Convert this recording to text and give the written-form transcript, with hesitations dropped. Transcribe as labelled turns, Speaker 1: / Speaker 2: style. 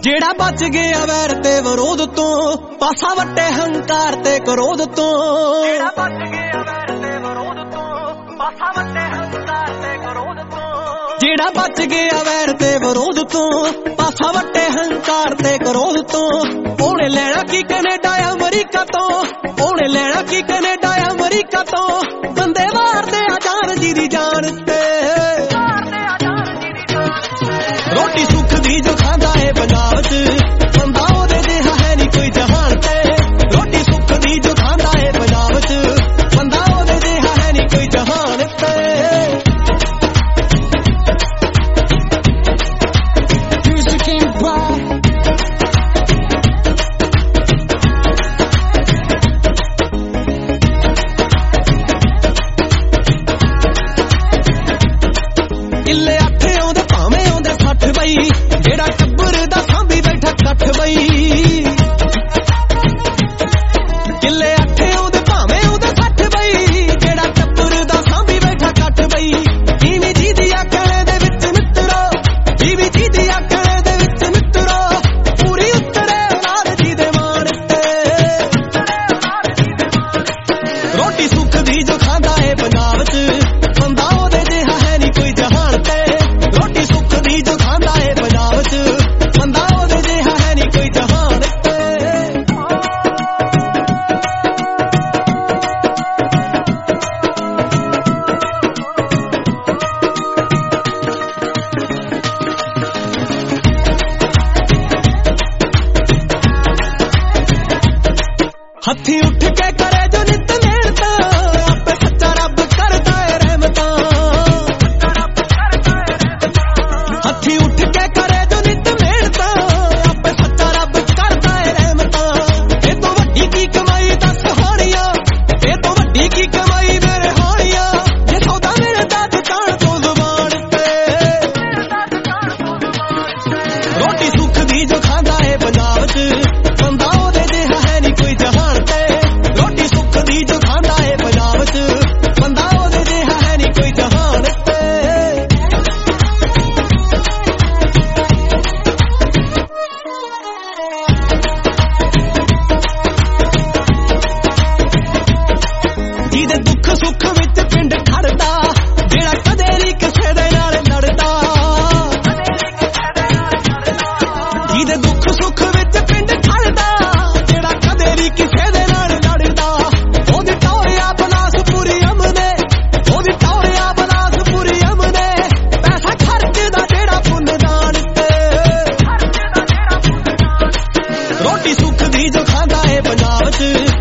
Speaker 1: ਜਿਹੜਾ ਬਚ ਗਿਆ ਵੈਰ ਤੇ ਵਿਰੋਧ ਤੋਂ, ਪਾਸਾ ਵੱਟੇ ਹੰਕਾਰ ਤੇ ਕਰੋਧ ਤੋਂ। ਜਿਹੜਾ ਬਚ ਗਿਆ ਵੈਰ ਤੇ ਵਿਰੋਧ ਤੋਂ, ਪਾਸਾ ਵੱਟੇ ਹੰਕਾਰ ਤੇ ਕਰੋਧ ਤੋਂ। ਜਿਹੜਾ ਬਚ ਗਿਆ ਵੈਰ ਤੇ ਵਿਰੋਧ ਤੋਂ, ਪਾਸਾ ਵੱਟੇ ਹੰਕਾਰ ਤੇ ਕਰੋਧ ਤੋਂ। ਉਹਨੇ ਲੈਣਾ ਕੀ ਕੈਨੇਡਾ ਅਮਰੀਕਾ ਤੋਂ, ਉਹਨੇ ਲੈਣਾ ਕੀ ਕੈਨੇਡਾ ਅਮਰੀਕਾ ਤੋਂ। ਬੰਦੇ ਮਾਰਦੇ ਆ ਜਾਨ ਜੀ ਦੀ ਜਾਨ ਤੇ, ਰੋਟੀ ਸੁੱਖ ਦੀ ਜੋ ਖਾਂਦਾ ਏ ਪੰਜਾਬ ਚ, ਬੰਦਾ ਉਹਦੇ ਜਿਹਾ ਹੈ ਨੀ ਕੋਈ ਜਹਾਨ ਤੇ। ਰੋਟੀ ਸੁੱਖ ਦੀ ਜੋ ਖਾਂਦਾ ਏ ਪੰਜਾਬ ਚ, ਬੰਦਾ ਉਹਦੇ ਜਿਹਾ ਹੈ ਨੀ ਕੋਈ ਜਹਾਨ ਤੇ। ਕਿੱਲੇ ਅੱਠ ਆਉਂਦੇ ਭਾਵੇਂ ਆਉਂਦੇ 60 ਬਈ, ਜਿਹੜਾ ਟੱਬਰ ਦਾ ਸਾਂਭੀ ਬੈਠਾ ਕੱਠ ਬਈ। ਕਿੱਲੇ ਅੱਠ ਆਉਂਦੇ ਭਾਵੇਂ ਆਉਂਦੇ 60 ਬਈ, ਜਿਹੜਾ ਟੱਬਰ ਦਾ ਸਾਂਭੀ ਬੈਠਾ ਕੱਠ ਬਈ। ਜੀਵੀ ਜੀ ਦੀ ਆਕੜੇ ਦੇ ਵਿੱਚ ਮਿੱਤਰੋ, ਜੀਵੀ ਜੀ ਦੀ ਆਕੜੇ ਦੇ ਵਿੱਚ ਮਿੱਤਰੋ। ਪੂਰੀ ਉਤਰੇ ਔਲਾਦ ਜੀ ਦੇ ਮਾਣ ਤੇ, ਰੋਟੀ ਸੁੱਖ ਦੀ ਜੋ ਖਾਂਦਾ ਏ ਪੰਜਾਬ ਚ, ਬੰਦਾ ਉਹਦੇ ਜਿਹਾ ਹੈ ਨੀ ਕੋਈ ਜਹਾਨ ਤੇ। ਰੋਟੀ ਸੁੱਖ ਦੀ ਜੋ ਖਾਂਦਾ ਏ ਪੰਜਾਬ ਚ, ਬੰਦਾ ਉਹਦੇ ਜਿਹਾ ਹੈ ਨੀ ਕੋਈ ਜਹਾਨ ਤੇ। ਹੱਥੀਂ ਉੱਠ ਕੇ ਕਰੇ ਜੋ ਨਿਤ ਮਿਹਨਤ, ਆਪੇ ਸੱਚਾ ਰੱਬ ਕਰਦਾ ਏ ਰਹਿਮਤਾਂ। ਹੱਥੀਂ ਉੱਠ ਕੇ ਕਰੇ ਜੋ ਨਿਤ ਮਿਹਨਤ, ਆਪੇ ਸੱਚਾ ਰੱਬ ਕਰਦਾ ਏ ਰਹਿਮਤਾਂ। ਇਹ ਤੋਂ ਵੱਡੀ ਕੀ ਕਮਾਈ ਦੱਸ ਹੋਣੀਆਂ, ਇਹ ਤੋਂ ਵੱਡੀ ਕੀ ਕਮਾਈ ਮੇਰੇ ਹੋਣੀਆਂ। ਜੇ ਸੌਦਾ ਮਿਲਦਾ ਦੁਕਾਨ ਤੋਂ ਜ਼ੁਬਾਨ ਤੇ, ਰੋਟੀ ਸੁੱਖ ਦੀ ਜੋ ਖਾਂਦਾ ਏ ਪੰਜਾਬ ਚ, ਬੰਦਾ ਉਹਦੇ ਜਿਹਾ ਹੈ ਨੀ ਕੋਈ ਜਹਾਨ ਤੇ। ਰੋਟੀ ਸੁੱਖ ਦੀ ਜੋ ਖਾਂਦਾ ਏ ਪੰਜਾਬ ਚ, ਬੰਦਾ ਉਹਦੇ ਜਿਹਾ ਹੈ ਨੀ ਕੋਈ ਜਹਾਨ ਤੇ। ਜਿਹਦੇ ਦੁੱਖ ਸੁੱਖ ਵਿੱਚ ਪਿੰਡ ਖੜਦਾ, ਜਿਹੜਾ ਕਦੇ ਨੀ ਕਿਸੇ ਦੇ ਨਾਲ ਲੜਦਾ। ਜਿਹਦੇ ਦੁੱਖ ਸੁੱਖ ਵਿੱਚ ਪਿੰਡ ਖੜਦਾ, ਜਿਹੜਾ ਕਦੇ ਨੀ ਕਿਸੇ ਦੇ ਨਾਲ ਲੜਦਾ। ਉਹਦੀ ਟੌਰਿਆ ਬਲਾਸਪੁਰੀ ਅਮਨੇ, ਉਹਦੀ ਟੌਰਿਆ ਬਲਾਸਪੁਰੀ ਅਮਨੇ। ਪੈਸਾ ਖਰਚਦਾ ਜਿਹੜਾ ਪੁੰਨਦਾਨ ਤੇ, ਰੋਟੀ ਸੁੱਖ ਦੀ ਜੋ ਖਾਂਦਾ ਏ ਪੰਜਾਬ ਚ,